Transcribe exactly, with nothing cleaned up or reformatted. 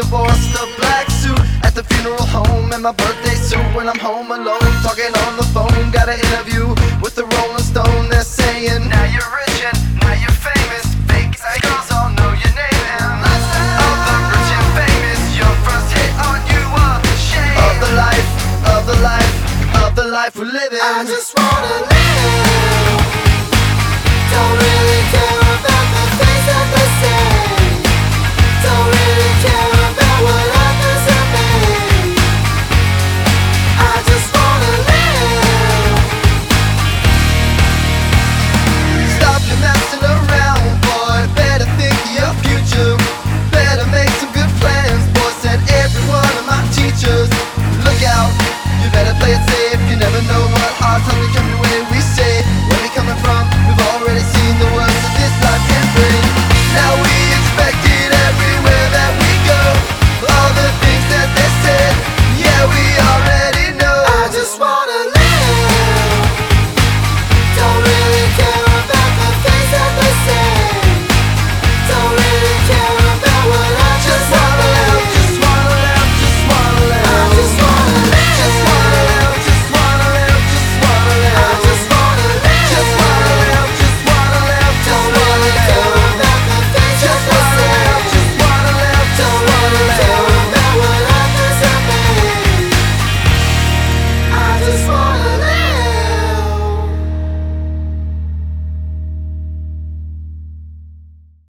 divorced, a black suit at the funeral home, and my birthday suit when I'm home alone, talking on the phone. Got an interview with the Rolling Stone. They're saying, now you're rich and now you're famous. Fake girls all know your name, and of the rich and famous, your first hit on you a shame of the life, of the life, of the life we're living. I just wanna